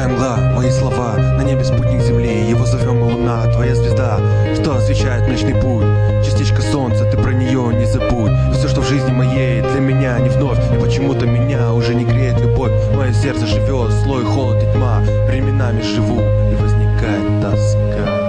Твоя мгла, мои слова, на небе спутник земли, его зовем луна, твоя звезда, что освещает млечный путь. Частичка солнца, ты про нее не забудь. И все, что в жизни моей, для меня не вновь. И почему-то меня уже не греет любовь. Мое сердце живет, слой, холод и тьма. Временами живу, и возникает тоска.